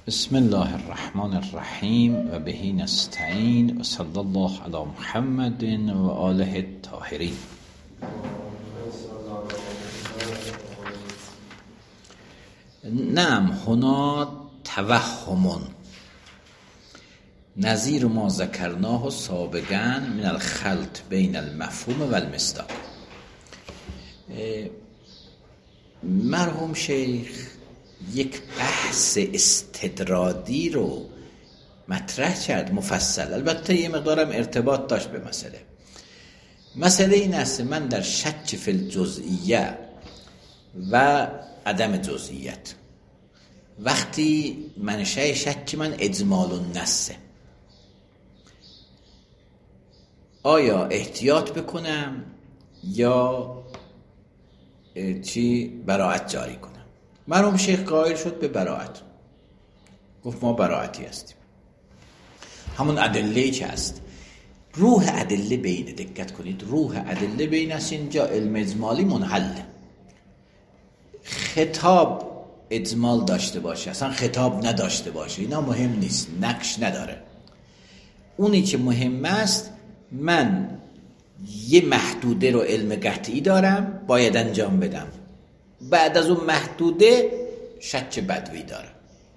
بسم الله الرحمن الرحیم و بهی نستعین و صلی الله علی محمد و آله الطاهرین. نعم هنا توهم نظیر ما ذکرناه سابقا من الخلط بین المفهوم و المصداق. مرحوم شیخ یک بحث استدرادی رو مطرح کرد مفصل، البته یه مقدارم ارتباط داشت به مسئله این است من در شک فی الجزئیه و عدم جزئیت، وقتی منشأ شک من اجمال النصه، آیا احتیاط بکنم یا براءت جاری کنم؟ مرحوم شیخ قائل شد به براءت، گفت ما براءتی هستیم. همون ادله که هست، روح ادله بینه، دقت کنید، روح ادله بین است. اینجا علم اجمالی منحله، خطاب اجمال داشته باشه اصلا خطاب نداشته باشه اینا مهم نیست، نقش نداره. اونی که مهم است من یه محدوده رو علم قطعی دارم باید انجام بدم، بعد از اون محدوده شک بدوی دارم.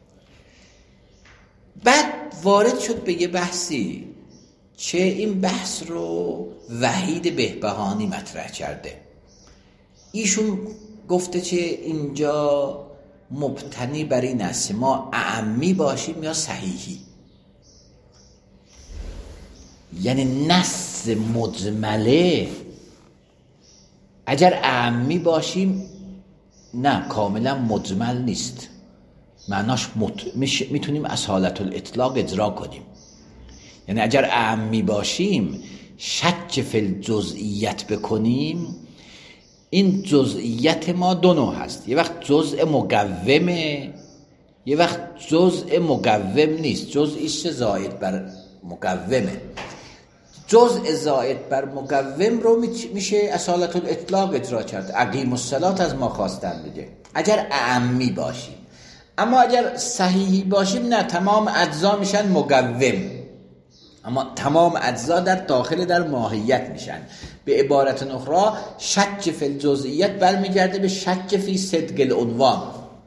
بعد وارد شد به یه بحثی که این بحث رو وحید بهبهانی مطرح کرده. ایشون گفته که اینجا مبتنی بر این است ما اعمی باشیم یا صحیحی، یعنی نص مجمله اگر اعمی باشیم نه کاملا مجمل نیست، معناش میتونیم اصالت الاطلاق اجرا کنیم. یعنی اگر اعمی باشیم شک فی الجزئیت بکنیم، این جزئیت ما دو نوع هست، یه وقت جزء مقومه، یه وقت جزء مقوم نیست، جزئیش زائد بر مقومه. جزء زائد بر مقوم رو میشه اصالت الاطلاق اجرا کرد. اقیم الصلاة از ما خواستن دیگه اگر اعمی باشیم، اما اگر صحیحی باشیم نه، تمام اجزا میشن مقوم، اما تمام اجزا در داخل در ماهیت میشن. به عبارت اخرى شک فی الجزئیت برمیگرده به شک فی صدق العنوان.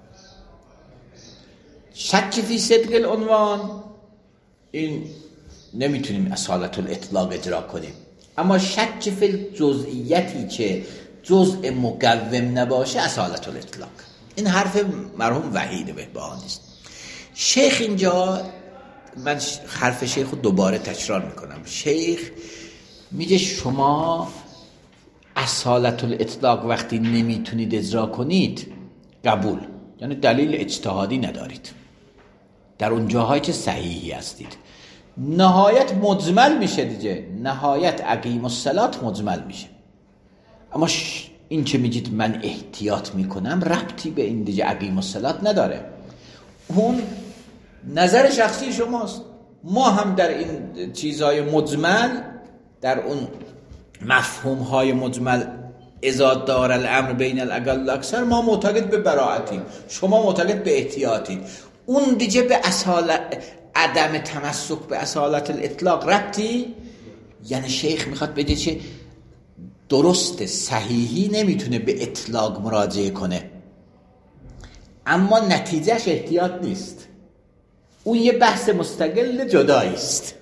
شک فی صدق العنوان این نمیتونیم اصالت الاطلاق اجرا کنیم، اما شک فی الجزئیتی که جزء مقوم نباشه اصالت الاطلاق. این حرف مرحوم وحید بهبهانی است. شیخ اینجا، من حرف شیخ رو دوباره تکرار میکنم، شیخ میگه شما اصالت الاطلاق وقتی نمیتونید اجرا کنید قبول، یعنی دلیل اجتهادی ندارید در اون جاهایی که صحیحی هستید. نهایت مجمل میشه دیگه، نهایت اقیم الصلاة مجمل میشه. اما این که میگید من احتیاط میکنم ربطی به این دیگه اقیم الصلاة نداره، اون نظر شخصی شماست. ما هم در این چیزهای مجمل، در اون مفهومهای مجمل اذا دار الامر بین الاقل اکثر، ما معتقد به براءتیم، شما معتقد به احتیاطید. اون دیگه به عدم تمسک به اصالت الاطلاق ربطی، یعنی شیخ میخواد بگه چه درست صحیحی نمیتونه به اطلاق مراجعه کنه، اما نتیجهش احتیاط نیست، اون یه بحث مستقل جدایی است.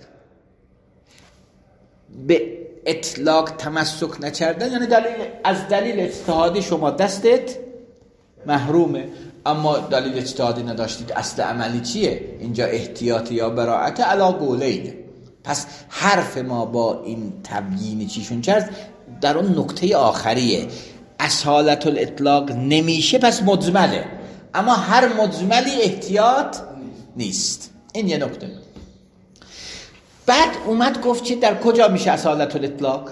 به اطلاق تمسک نکردن یعنی از دلیل اجتهادی شما دستت محرومه، اما دلیل اجتهادی نداشتید، اصل عملی چیه؟ اینجا احتیاطی یا براءت علی قولینه. پس حرف ما با این تبیین چیشون کرد در اون نکته آخریه، اصالت الاطلاق نمیشه پس مجمله، اما هر مجملی احتیاط نیست. این یه نکته. بعد اومد گفت که در کجا میشه اصالت الاطلاق؟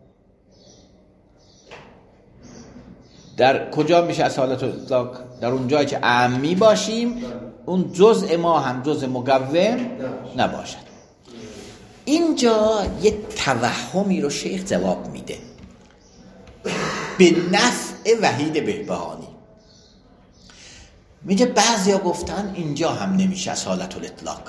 در کجا میشه اصالت الاطلاق؟ در اون جایی که اعمی باشیم، اون جزء ما هم جزء مقوم نباشد. اینجا یه توهمی رو شیخ جواب میده به نفع وحید بهبهانی. میگه بعضیا گفتن اینجا هم نمیشه اصالت الاطلاق.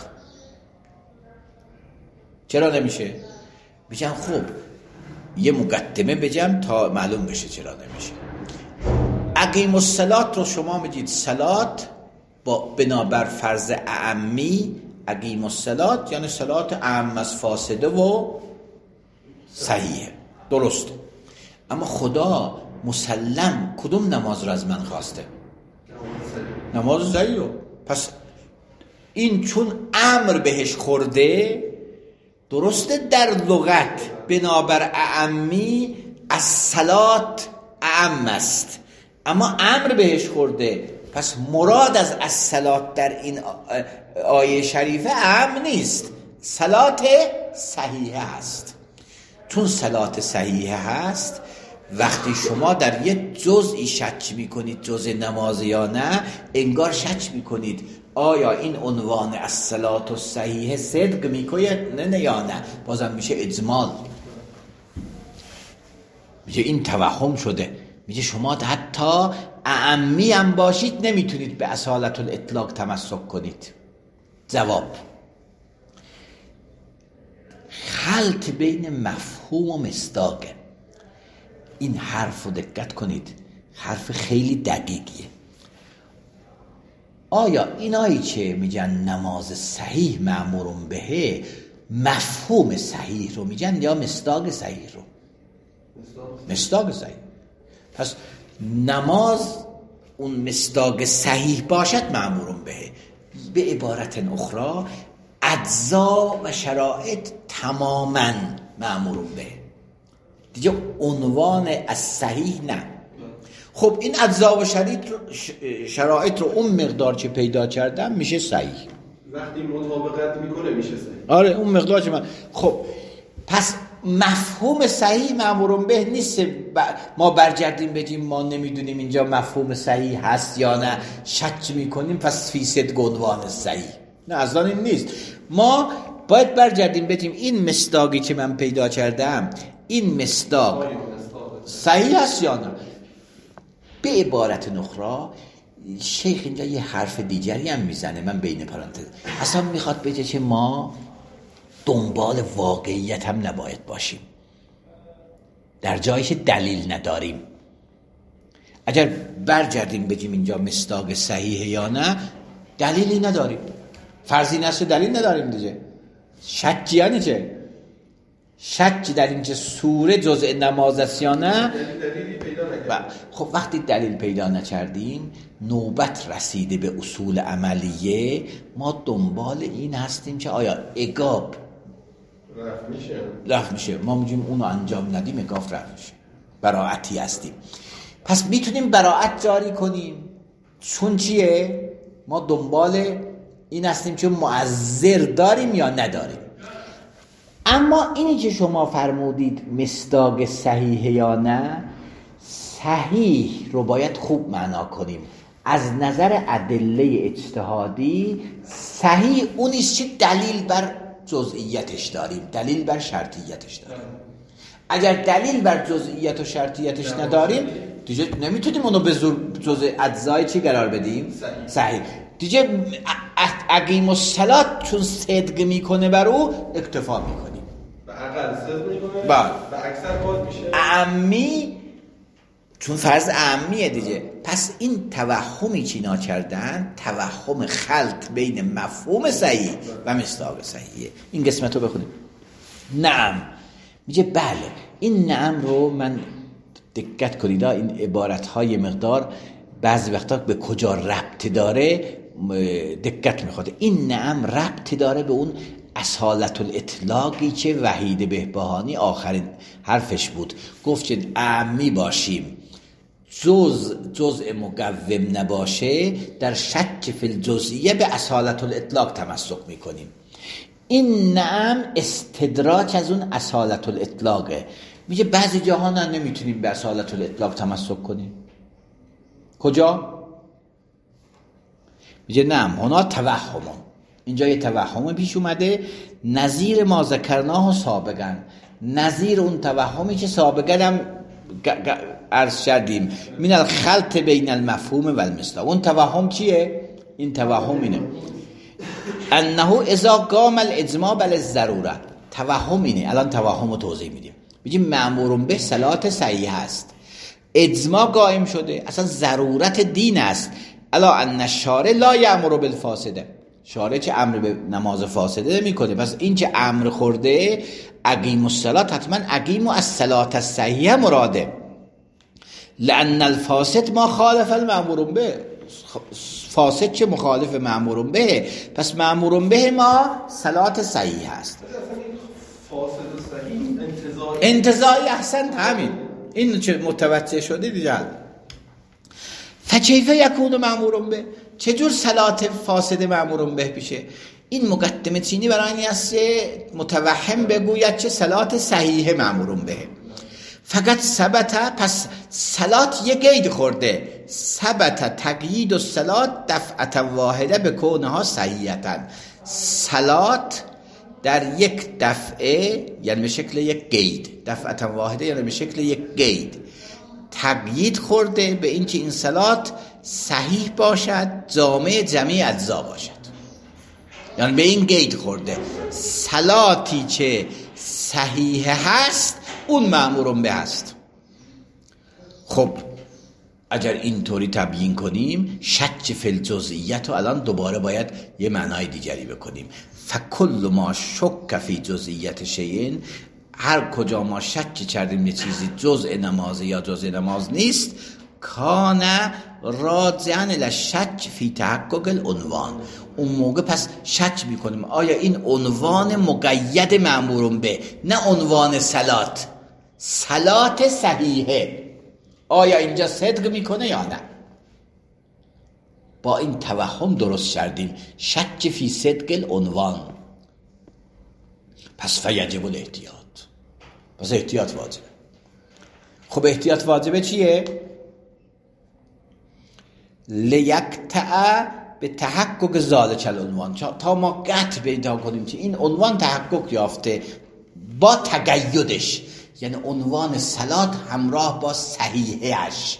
چرا نمیشه؟ میگن خب یه مقدمه بگم تا معلوم بشه چرا نمیشه. اقیم الصلات رو شما میگید صلات با بنابر فرض اعمی، اقیم الصلات یعنی صلات اعم از فاسده و صحیحه، درسته. اما خدا مسلم کدوم نماز رو از من خواسته؟ نماز صحیح رو. پس این چون امر بهش خورده، درسته در لغت بنابر اعمی از صلات اعم است، اما امر بهش خورده، پس مراد از صلات در این آیه شریفه اعم نیست، صلات صحیحه هست. چون صلات صحیحه هست، وقتی شما در یک جزئی شک میکنید جزء نماز یا نه، انگار شک میکنید آیا این عنوان الصلاة الصحیحه صدق میکنه نه یا نه، بازم میشه اجمال. میگه این توهم شده. میگه شما حتی اعمی هم باشید نمیتونید به اصالت الاطلاق تمسک کنید. جواب: خلط بین مفهوم و مصداقه. این حرف رو دقت کنید، حرف خیلی دقیقیه. آیا اینایی که میگن نماز صحیح مأمورون بهه مفهوم صحیح رو میگن یا مصداق صحیح رو؟ مصداق صحیح. پس نماز اون مصداق صحیح باشد مأمورون بهه. به عبارت اخرى اجزا و شرایط تماما مأمورون بهه، دیگه عنوان از صحیح نه. خب این اجزا و شرایط رو اون مقدار که پیدا کردم میشه صحیح. وقتی مطابقت میکنه میشه صحیح. آره اون مقدار که من. خب پس مفهوم صحیح مأمورون به نیست ما برگردیم بگیم ما نمیدونیم اینجا مفهوم صحیح هست یا نه، شک میکنیم پس فی صدق عنوان صحیح. نه اصلا این نیست. ما باید برگردیم بگیم این مصداقی که من پیدا کردم این مصداق صحیح هست یا نه. به عبارت اخرى شیخ اینجا یه حرف دیگری هم میزنه، من بین پرانتز اصلا میخواد بگه که ما دنبال واقعیت هم نباید باشیم در جایش دلیل نداریم. اگر برگردیم بگیم اینجا مصداق صحیحه یا نه، دلیلی نداریم، فرضی نشه دلیل نداریم دیگه. شکی یعنی چه؟ شکی در این که سوره جزء نماز است یا نه. دلیلی پیدا نکردیم. خب وقتی دلیل پیدا نکردیم، نوبت رسیده به اصول عملیه، ما دنبال این هستیم که آیا عقاب رفع میشه، ما میگیم اونو انجام ندیم عقاب رفع میشه، براعتی هستیم. پس میتونیم براعت جاری کنیم. چون چیه؟ ما دنبال این هستیم که معذر داریم یا نداریم. اما اینی که شما فرمودید مصداق صحیح یا نه، صحیح رو باید خوب معنا کنیم. از نظر ادله اجتهادی صحیح اونیست که دلیل بر جزئیتش داریم، دلیل بر شرطیتش داریم. اگر دلیل بر جزئیت و شرطیتش نداریم دیگه نمیتونیم اونو به زور جزء اجزای چی قرار بدیم؟ صحیح. دیگه اقیم الصلات چون صدق میکنه بر او اکتفا میکنیم، به عقل صدق میکنه، به اکثر باز میشه اعمی، چون فرض اعمیه دیگه. پس این توهمی که اینا کردن توهم خلط بین مفهوم صحیح و مصداق صحیحه. این قسمت رو بخونیم. نعم میگه بله. این نعم رو من دقت کنید، این عبارت‌های مقدار بعضی وقتا به کجا ربط داره دقت میخواد. این نعم ربط داره به اون اصالت الاطلاقی که وحید بهبهانی آخرین حرفش بود. گفت که اعمی باشیم، جزء مقوم نباشه، در شک فی الجزئیه به اصالت الاطلاق تمسک میکنیم. این نعم استدراک از اون اصالت الاطلاقه. میگه بعضی جاها نمیتونیم به اصالت الاطلاق تمسک کنیم. کجا؟ میگه نعم هنا توهمون، اینجا یه توهم پیش اومده، نظیر ما ذکرناه سابقا، نظیر اون توهمی که سابقا هم عرض کردیم من الخلط بین المفهوم و المصداق. اون توهم چیه؟ این توهم اینه انه اذا قام الاجماع بل الضروره. توهم اینه، الان توهم رو توضیح میدیم. میگیم مأمور به صلات صحیح است، اجماع قائم شده، اصلا ضرورت دین است. الا ان الشارع لا یأمر بالفاسده، شارع چه امر به نماز فاسده میکنه، پس این چه امر خورده اقیم الصلاه، حتما اقیم الصلاه الصحیحه مراده. لان الفاسد ما خالف المأمور به، فاسد چه مخالف مأمور به، پس مأمور به ما صلات صحیح است. فاسد و صحیح انتزاعی احسن همین این چه متوجه شده دیگه. فکیف یکون مأمور به، چجور صلات فاسد مأمور به بشه؟ این مقدمه چینی برای این است متوهم بگوید چه صلات صحیح مأمور به. فقط ثبت، پس صلات یک قید خورده، ثبت تقیید الصلات دفعه واحده به کونها صحیحتا. صلات در یک دفعه یعنی به شکل یک قید، دفعه واحده یعنی به شکل یک قید تقیید خورده به این که این صلات صحیح باشد، جامع جمیع اجزا باشد، یعنی به این قید خورده صلاتی که صحیح هست اون مأمور به هست. خب اگر اینطوری تبیین کنیم شک فی الجزئیت رو الان دوباره باید یه معنای دیگری بکنیم. فکل ما شک فی جزئیت شیء، هر کجا ما شک کردیم یه چیزی جزء نماز یا جزء نماز نیست، کان راجعا الی شک فی تحقق العنوان، اون موقع پس شک میکنیم آیا این عنوان مقید مأمور به، نه عنوان صلات، صلات صحیحه آیا اینجا صدق میکنه یا نه. با این توهم درست کردیم شک فی صدق العنوان، پس فیجب الاحتیاط، پس احتیاط واجبه. خب احتیاط واجبه چیه؟ لیقطع به تحقق ذالک العنوان، تا ما قطع پیدا کنیم که این عنوان تحقق یافته با تقیدش، یعنی عنوان صلات همراه با صحیحش.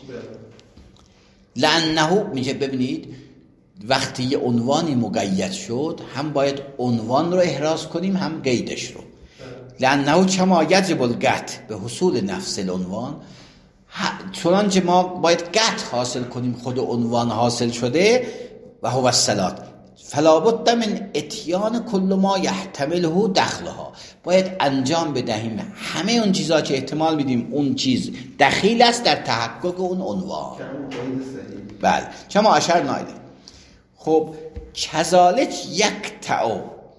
لانه میگه ببینید وقتی یه عنوانی مقید شد هم باید عنوان رو احراز کنیم هم قیدش رو. لانه کما یجب القطع به حصول نفس العنوان، چنانچه ما باید قطع حاصل کنیم خود عنوان حاصل شده و هو الصلات، فلا بد من اتیان کل ما یحتمله دخلها، باید انجام بدهیم همه اون چیزا که احتمال میدیم اون چیز دخیل است در تحقق اون عنوان. بله چما اشر نایده. خب کذالک یقطع،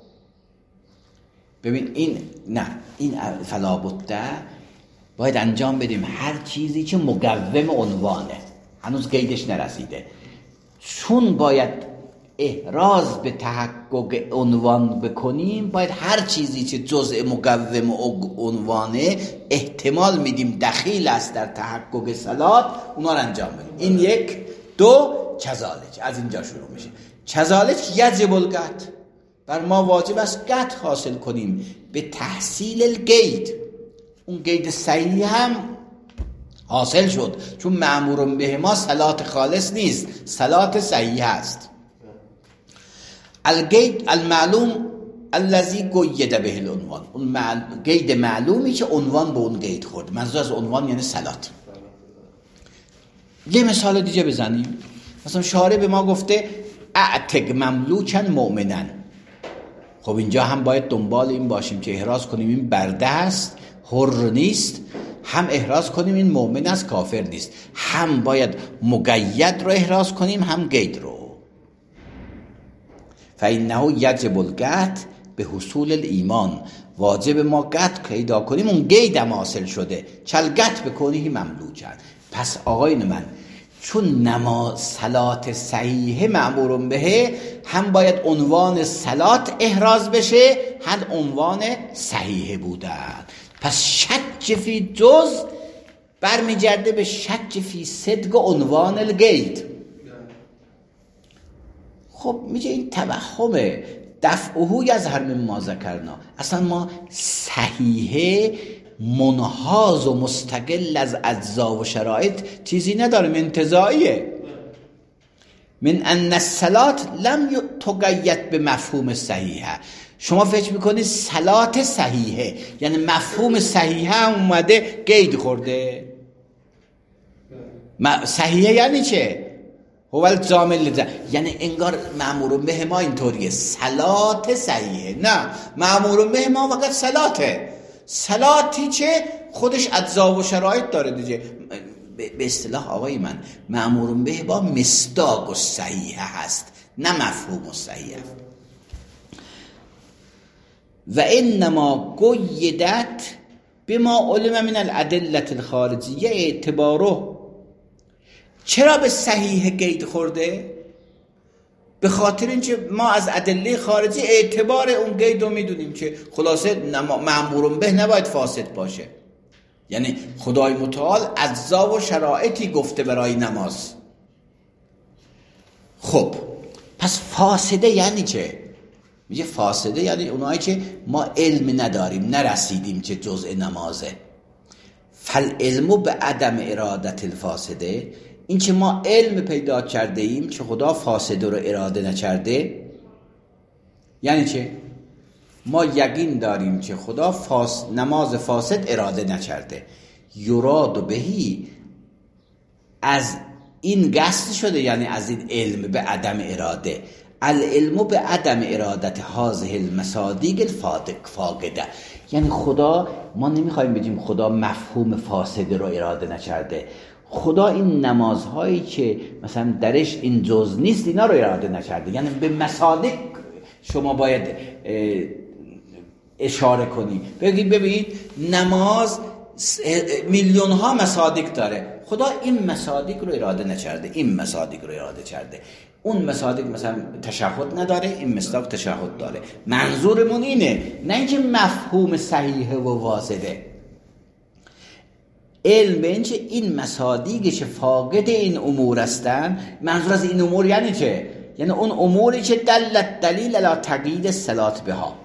ببین این نه، این فلا بد باید انجام بدیم هر چیزی که مقوم عنوانه، هنوز قیدش نرسیده، چون باید احراز به تحقق عنوان بکنیم باید هر چیزی که جزء مقوم عنوانه احتمال میدیم دخیل است در تحقق صلات اونا رو انجام بدیم. این یک. دو کذالک، از اینجا شروع میشه. کذالک یجب القطع، بر ما واجب است قطع حاصل کنیم به تحصیل القید، اون قید صحیح هم حاصل شد چون مأمور به ما صلات خالص نیست، صلات صحیح است. القید المعلوم الذی قید به العنوان، اون قید معلومی که عنوان به اون قید خورد، منظور از عنوان یعنی صلات. یه مثال دیگه بزنیم، مثلا شارع به ما گفته اعتق مملوکا مؤمنا، خب اینجا هم باید دنبال این باشیم که احراز کنیم این برده است حر نیست، هم احراز کنیم این مؤمن است کافر نیست، هم باید مقید رو احراز کنیم هم قید رو. فإنه یجب القطع به حصول الایمان، واجب ما قطع پیدا کنیم اون قید هم حاصل شده، چل قطع بکنی مملوکن. پس آقایون من چون نماز صلات صحیح مأمور به، هم باید عنوان صلات احراز بشه هم عنوان صحیح بودن. پس شک فی جز برمیگرده به شک فی صدق عنوان القید. خب میگه این توهمه، دفعه یظهر مما ذکرنا، اصلا ما صحیحه منحاز و مستقل از اجزا و شرایط چیزی نداره، انتزاعیه. من ان الصلاة لم تقید به مفهوم صحیحه. شما فکر میکنید صلات صحیحه یعنی مفهوم صحیحه اومده قید خورده. صحیحه یعنی چه؟ هو الجامع للجمع، یعنی انگار مأمور به ما اینطوریه صلات صحیحه. نه، مأمور به ما فقط صلاته. صلاتی چه؟ خودش اجزا و شرایط داره دیگه. به اصطلاح آقای من مأمور به با مصداق و صحیحه هست، نه مفهوم و صحیحه. و انما قیدت بما علم من الادله الخارجیه اعتباره. چرا به صحیح قید خورده؟ به خاطر اینکه ما از ادله خارجی اعتبار اون قید رو میدونیم که خلاصه مأمور به نباید فاسد باشه. یعنی خدای متعال اجزا و شرایطی گفته برای نماز. خب پس فاسده یعنی چه؟ میگه فاسده یعنی اونایی که ما علم نداریم، نرسیدیم که جزء نمازه. فالعلم به عدم ارادت الفاسده، این که ما علم پیدا کرده ایم که خدا فاسده رو اراده نکرده. یعنی چه؟ ما یقین داریم که خدا نماز فاسد اراده نکرده. یراد بهی، از این قصد شده، یعنی از این علم به عدم اراده. العلم به عدم ارادت هذه المصادیق الفاقده، یعنی خدا، ما نمیخوایم بگیم خدا مفهوم فاسد رو اراده نکرده. خدا این نمازهایی که مثلا درش این جز نیست اینا رو اراده نکرده. یعنی به مصادیق شما باید اشاره کنی. ببین نماز میلیون ها مصادیق داره، خدا این مصادیق رو اراده نکرده، این مصادیق رو اراده کرده. اون مصادیق مثلا تشهد نداره، این مصداق تشهد داره. منظورمون اینه، نه اینکه مفهوم صحیحه و واضحه. علم به اینکه این مصادیقش فاقد این امور هستن. منظور از این امور یعنی چه؟ یعنی اون اموری که دلیل علی تقیید الصلاة بها.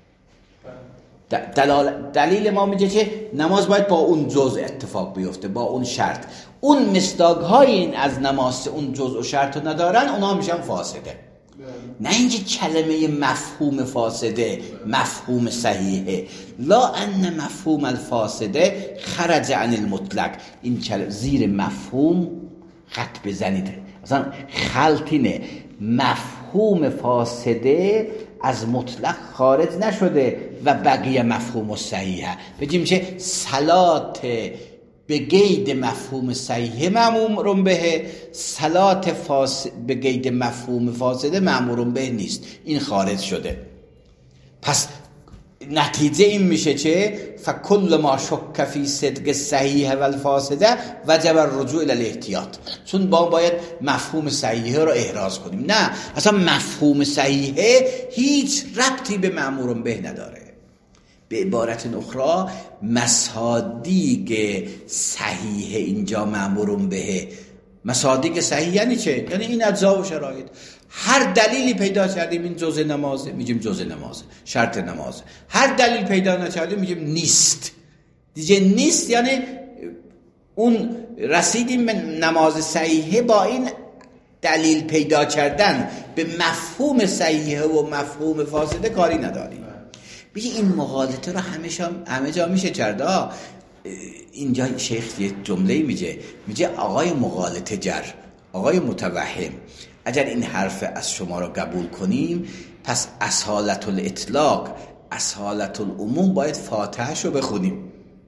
دلیل ما میگه که نماز باید با اون جزء اتفاق بیفته، با اون شرط. اون مصداق های این از نماز اون جزء و شرط رو ندارن، اونا میشن فاسده. نه اینکه کلمه مفهوم فاسده مفهوم صحیحه. لا ان مفهوم الفاسده خرج عن المطلق. این زیر مفهوم خط بزنید، مثلا خلطینه. مفهوم فاسده از مطلق خارج نشده و بقیه مفهوم صحیحه. بگیم چه؟ صلات به قید مفهوم صحیحه مأمور به، صلات به قید مفهوم فاسده مأمور به نیست، این خارج شده. پس نتیجه این میشه چه؟ فکل ما شک فی صدق صحیح و الفاسده وجب الرجوع الی الاحتیاط. چون باید مفهوم صحیحه رو احراز کنیم. نه، اصلا مفهوم صحیحه هیچ ربطی به مأمور به نداره. به عبارت اخرى مصادیق صحیحه اینجا مأمور به. مصادیق صحیح یعنی چه؟ یعنی این اجزا و شرایط. هر دلیلی پیدا کردیم این جزء نمازه، میگیم جزء نمازه، شرط نمازه. هر دلیل پیدا نکردیم میگیم نیست. دیگه نیست یعنی اون رسیدیم به نماز صحیحه با این دلیل پیدا کردن. به مفهوم صحیحه و مفهوم فاسده کاری نداریم. بگی این مغالطه رو همه جا میشه کرد. اینجا شیخ یه جمله میگه آقای مغالطه گر، آقای متوهم، اگر این حرف از شما رو قبول کنیم پس اصالت الاطلاق، اصالت العموم باید فاتحه‌شو بخونیم.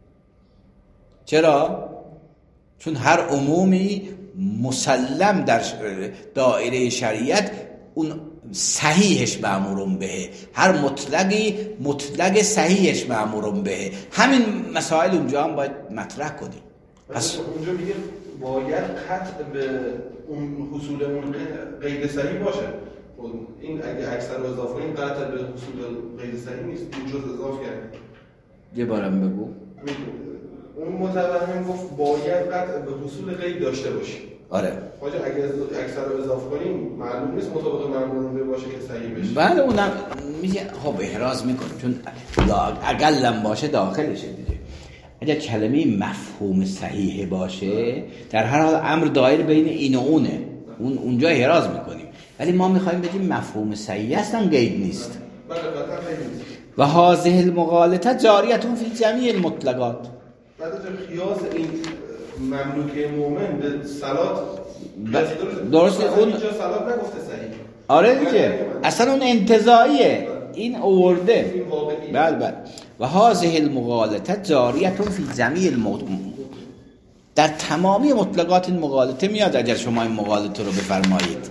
چرا؟ چون هر عمومی مسلم در دایره شریعت اون صحیحش مأمور به، هر مطلقی مطلق صحیحش مأمور به. همین مسائل اونجا هم باید مطرح کنیم. پس اونجا میگه باید قطع به اون حصول اون قید صحیح باشه. این اگه اکثر رو اضافه کنیم قطع به حصول قید صحیح نیست، این جز اضافه کردیم. یه بارم بگو. اون متوهم گفت باید قطع به حصول قید داشته باشیم. آره. خواجه اگه اکثر رو اضافه کنیم معلوم نیست مطابق مأمور باشه که صحیح بشه. بله اونم میگه خب احراز میکنیم چون اقلم باشه داخلشه دیگه. اگر کلمه مفهوم صحیح باشه در هر حال امر دایر بین این و اونه، اونجا احراز میکنیم، ولی ما میخوایم بگیم مفهوم صحیح اصلا قید نیست. و هذه المغالطه جاریه فی جمیع المطلقات. بعد از قیاس این مملوکه مومن به صلات درسته، اون اینجا صلات نگفته صحیح. آره دیگه، اصلا اون انتزاعیه، این آورده. بله. و هذه المغالطه جاریه فی جمیع در تمامی مطلقات این مغالطه میاد. اگر شما این مغالطه رو بفرمایید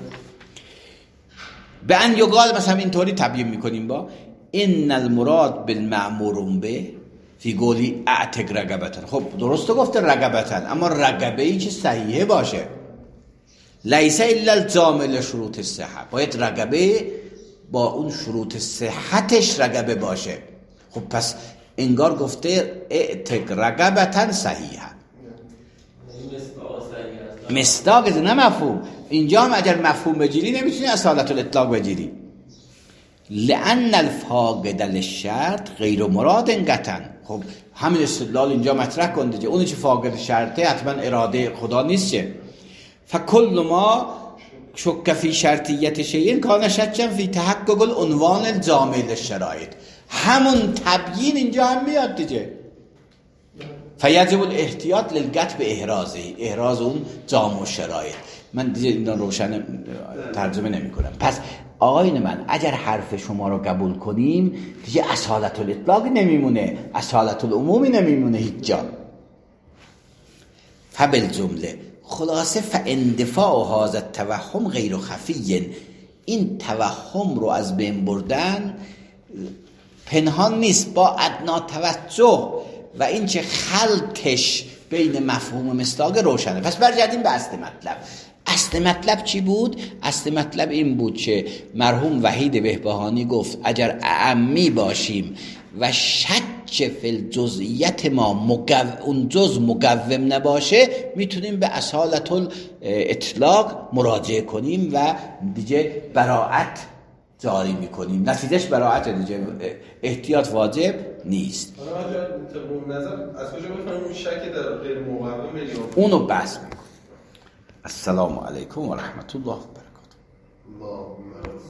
به ان یقال، مثلا اینطوری تبیین میکنیم با ان المراد بالمأمور به فی قولی اعتق رقبتن. خب درسته گفته رقبتن، اما رقبه ای که صحیحه باشه، لیس الا الجامع لشروط الصحه، باید رقبه با اون شروط صحتش رقبه باشه. خب پس انگار گفته اعتق رقبتن صحیحه، مصداق نه مفهوم. اینجا هم اگر مفهوم بگیری نمیتونی اصالت الاطلاق بگیری، لأن الفاقد للشرط غیر مراد قطعا. خب همین استدلال اینجا مطرح کن دیگه، اونی که فاقد شرطه حتما اراده خدا نیست چه. فکل ما شک فی شرطیت شیء کان شکا فی تحقق العنوان الجامع للشرایط. همون تبیین اینجا هم میاد دیگه. فیجب الاحتیاط للقطع به احراز اون جامع شرایط. من دیگه اینا روشن ترجمه نمی کنم. پس آقایون من اگر حرف شما رو قبول کنیم دیگه اصالت الاطلاق نمیمونه، اصالت العمومی نمیمونه هیچ جا. فبالجمله خلاصه فاندفاع هذا التوهم غیر خفی، این توهم رو از بین بردن پنهان نیست، با ادنا توجه و این چه خلطش بین مفهوم و مصداق روشنه. پس برگردیم به اصل مطلب. اصل مطلب چی بود؟ اصل مطلب این بود که مرحوم وحید بهبهانی گفت اگر اعمی باشیم و شک فی الجزئیت ما اون جز مقوم نباشه، میتونیم به اصالت الاطلاق مراجعه کنیم و دیگه براعت جاری میکنیم. نتیجهش براعت دیگه، احتیاط واجب نیست. نظر از کجا بفهمیم شک در غیر مقوم بگیم؟ اونو بحث میکنیم. السلام علیکم و رحمت الله و برکاته.